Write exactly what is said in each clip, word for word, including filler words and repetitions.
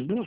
Entendeu?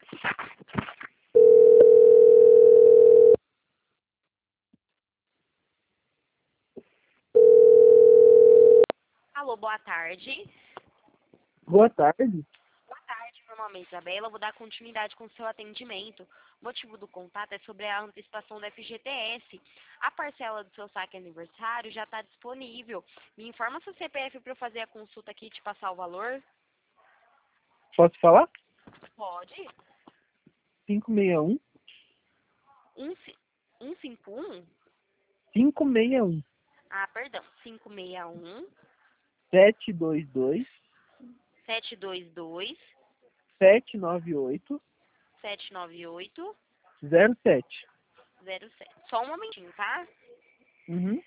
Alô, boa tarde. Boa tarde. Boa tarde, meu nome é Isabela. Eu vou dar continuidade com o seu atendimento. O motivo do contato é sobre a antecipação do F G T S. A parcela do seu saque aniversário já está disponível. Me informa seu C P F para eu fazer a consulta aqui e te passar o valor? Posso falar? Pode. cinco seis um, um, um cinco um? cinco seis um, Ah, perdão. cinco seis um, sete dois dois, sete dois dois, sete nove oito, sete nove oito, zero sete. zero sete. Só um momentinho, tá? Uhum.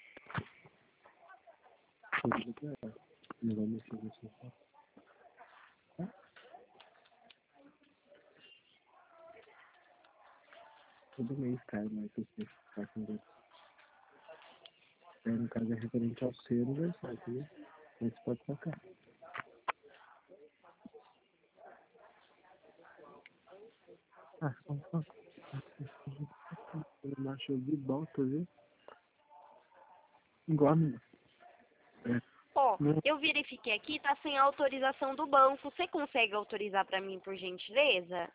Todo mês cai, mas você está com é, no caso é referente ao seu aniversário, né? Mas pode tocar. Ah, só só. Eu não acho de volta, viu? Igual a minha. É. Ó, No, eu verifiquei aqui, tá sem autorização do banco. Você consegue autorizar para mim, por gentileza?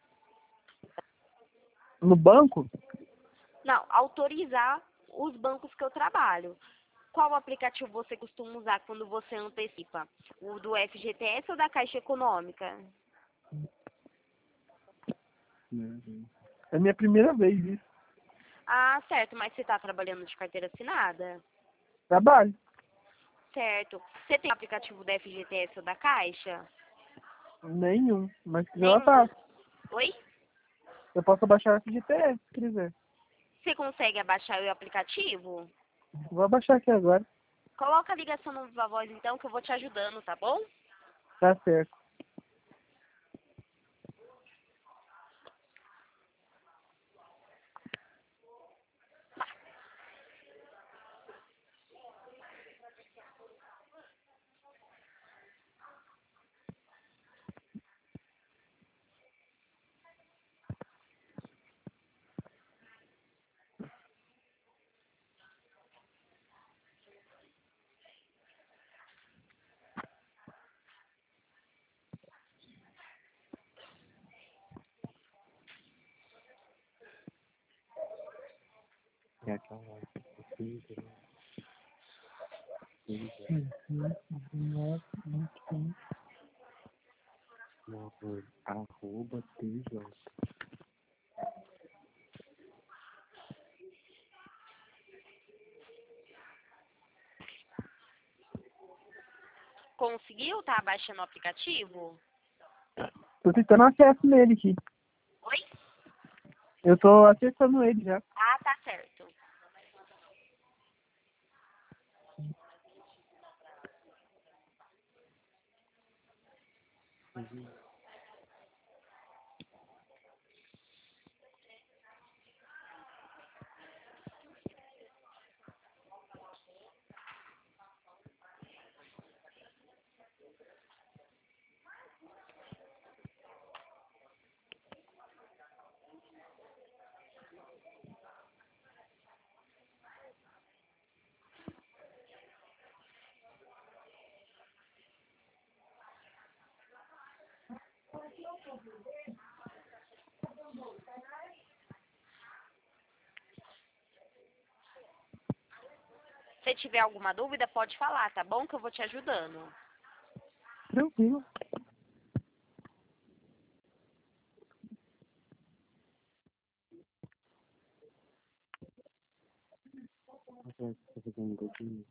no banco, Não, autorizar os bancos que eu trabalho. Qual aplicativo você costuma usar quando você antecipa? O do F G T S ou da Caixa Econômica? né, é a minha primeira vez isso. Ah, certo, mas você está trabalhando de carteira assinada? Trabalho. Certo. Você tem aplicativo da F G T S ou da Caixa? Nenhum. Mas se quiser, eu Nenhum. passo. Oi? Eu posso baixar o F G T S, se quiser. Você consegue abaixar o aplicativo? Vou abaixar aqui agora. Coloca a ligação no Viva Voz então que eu vou te ajudando, tá bom? Tá certo. É aquela assim, arroba T J. Conseguiu? Tá abaixando o aplicativo? Tô tentando acesso nele aqui. Oi? Eu tô acessando ele já. Ah, tá certo. Se tiver alguma dúvida, pode falar, tá bom? Que eu vou te ajudando. Tranquilo. Tá fazendo um pouquinho.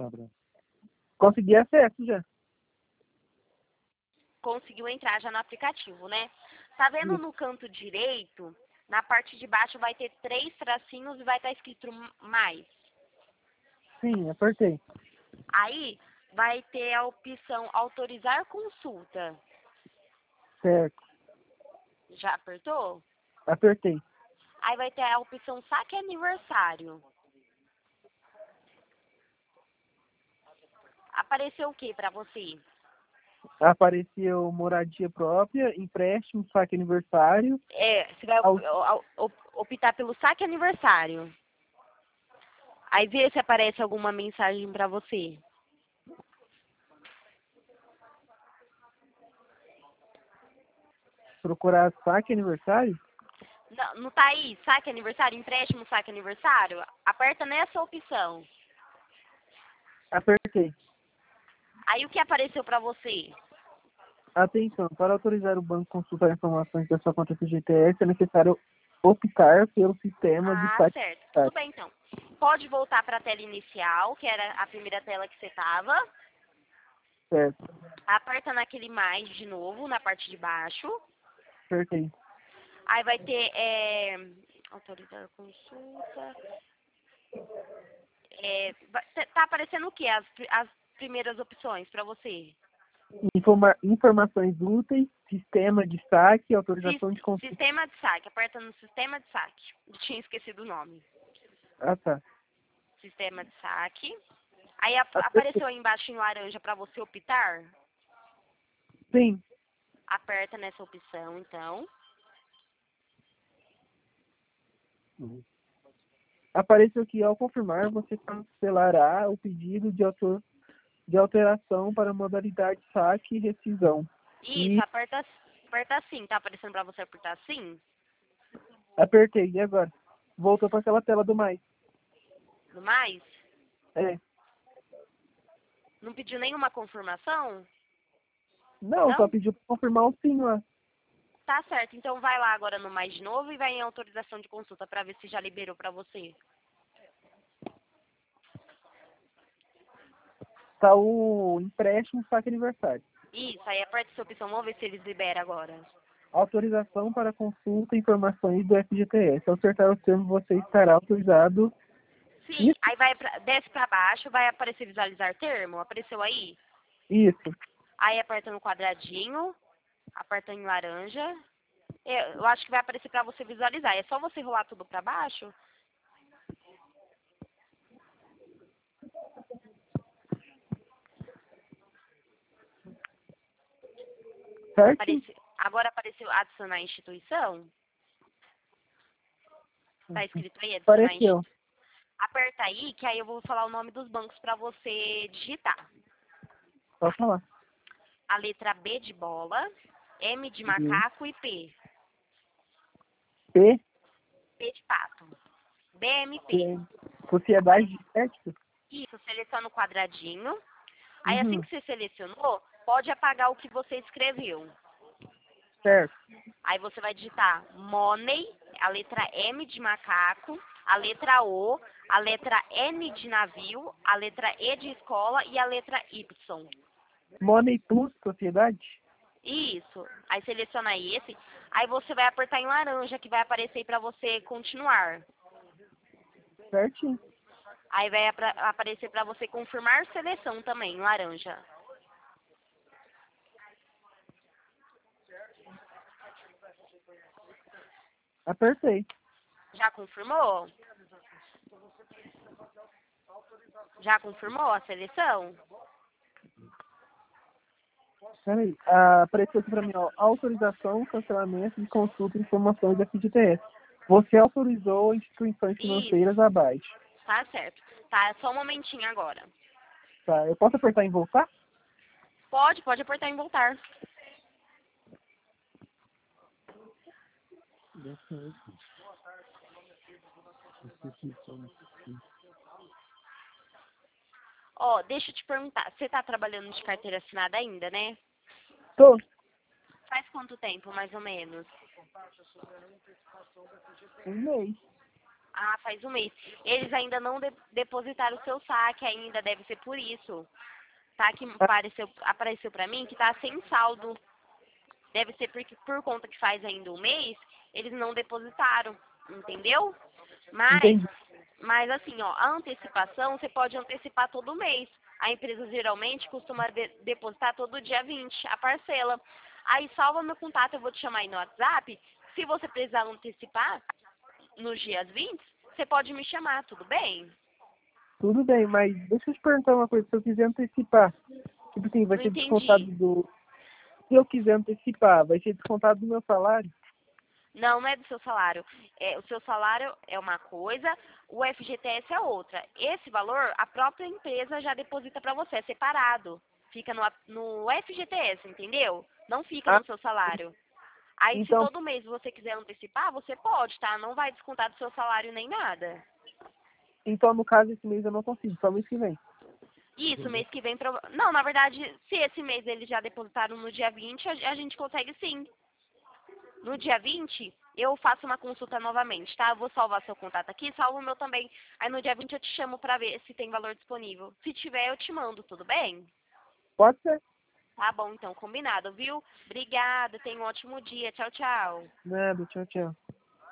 tá, Bruno? Consegui acesso já. Conseguiu entrar já no aplicativo, né? Tá vendo no canto direito, na parte de baixo vai ter três tracinhos e vai estar escrito mais. Sim, apertei. Aí vai ter a opção autorizar consulta. Certo. Já apertou? Apertei. Aí vai ter a opção saque aniversário. Apareceu o que pra você? Apareceu moradia própria, empréstimo, saque aniversário. É, você vai Au- op- op- optar pelo saque aniversário. Aí vê se aparece alguma mensagem pra você. Procurar saque aniversário. Não, não tá aí? Saque aniversário? Empréstimo, saque aniversário? Aperta nessa opção. Apertei. Aí o que apareceu pra você? Atenção, para autorizar o banco a consultar informações da sua conta F G T S, é necessário optar pelo sistema de Ah, saque certo. aniversário. Tudo bem, então. Pode voltar para a tela inicial, que era a primeira tela que você estava. Certo. Aperta naquele mais de novo, na parte de baixo. Apertei. Aí vai ter... É, autorizar a consulta. É, vai- tá aparecendo o que? As, pri- as primeiras opções para você? Informa- informações úteis, sistema de saque, autorização de Sis- consulta. Sistema de saque. Aperta no sistema de saque. Eu tinha esquecido o nome. Ah, tá. Sistema de saque. Aí ap- Apertei. apareceu aí embaixo em laranja para você optar. Sim. Aperta nessa opção, então. Uhum. Apareceu aqui, ao confirmar, você cancelará o pedido de, autor, de alteração para modalidade saque e rescisão. Isso, E aperta, aperta sim. Tá aparecendo pra você apertar sim? apertei. E agora? Voltou para aquela tela do mais. No mais? É. Não pediu nenhuma confirmação? Não, Não? só pediu para confirmar o sim lá. Tá certo. Então vai lá agora no mais de novo e vai em autorização de consulta pra ver se já liberou pra você. Tá o empréstimo saque aniversário. Isso, aí aperta essa opção. Vamos ver se eles liberam agora. Autorização para consulta e informações do F G T S. Ao acertar o termo, você estará autorizado. Sim, Isso? aí vai pra, desce pra baixo, vai aparecer visualizar termo. Apareceu aí? Isso. Aí aperta no quadradinho, aperta em laranja. Eu, eu acho que vai aparecer pra você visualizar. É só você rolar tudo pra baixo. Certo? Aparece, agora apareceu adicionar instituição. Tá escrito aí, adicionar Apareceu. instituição. Aperta aí, que aí eu vou falar o nome dos bancos para você digitar. Pode falar. A letra B de bola, M de Uhum. macaco e P. P. P de pato. B M P. P. Sociedade de crédito. Isso, seleciona o quadradinho. Aí assim Uhum. que você selecionou, pode apagar o que você escreveu. Certo. Aí você vai digitar money, a letra M de macaco, a letra O, a letra N de navio, a letra E de escola e a letra Y. Money Plus, sociedade. Isso. Aí seleciona esse. Aí você vai apertar em laranja, que vai aparecer para você continuar. Certinho. Aí vai apra- aparecer para você confirmar seleção também, em laranja. Apertei. Já confirmou? Já confirmou a seleção? Peraí. Ah, apareceu aqui pra mim, ó. Autorização, cancelamento de consulta e informações da F G T S. Você autorizou instituições financeiras Isso. abaixo. Tá certo. Tá, só um momentinho agora. Tá. Eu posso apertar em voltar? Pode, pode apertar em voltar. Deve ser isso. Instituição. Ó, deixa eu te perguntar. Você tá trabalhando de carteira assinada ainda, né? Tô. Faz quanto tempo, mais ou menos? Um mês. Ah, faz um mês. Eles ainda não de depositaram o seu saque ainda, deve ser por isso. Tá? Que Ah, apareceu, apareceu pra mim que tá sem saldo. Deve ser porque por conta que faz ainda um mês, eles não depositaram, entendeu? Mas, entendi. mas assim, ó, a antecipação você pode antecipar todo mês. A empresa geralmente costuma de depositar todo dia vinte a parcela. Aí salva meu contato, eu vou te chamar aí no WhatsApp. Se você precisar antecipar nos dias vinte, você pode me chamar, tudo bem? Tudo bem, mas deixa eu te perguntar uma coisa. Se eu quiser antecipar, tipo assim, vai Não ser descontado entendi. do... Se eu quiser antecipar, vai ser descontado do meu salário? Não, não é do seu salário. É, o seu salário é uma coisa, o F G T S é outra. Esse valor, a própria empresa já deposita para você, é separado. Fica no, a- no F G T S, entendeu? Não fica Ah, no seu salário. Aí, se então, todo mês você quiser antecipar, você pode, tá? Não vai descontar do seu salário nem nada. então, no caso, esse mês eu não consigo, só mês que vem. Isso, mês que vem... Prova... Não, na verdade, se esse mês eles já depositaram no dia vinte, a, a gente consegue sim. No dia vinte, eu faço uma consulta novamente, tá? Eu vou salvar seu contato aqui, salvo o meu também. Aí no dia vinte eu te chamo pra ver se tem valor disponível. Se tiver, eu te mando, tudo bem? Pode ser? Tá bom, então, combinado, viu? Obrigada, tenha um ótimo dia. Tchau, tchau. Nada, tchau, tchau.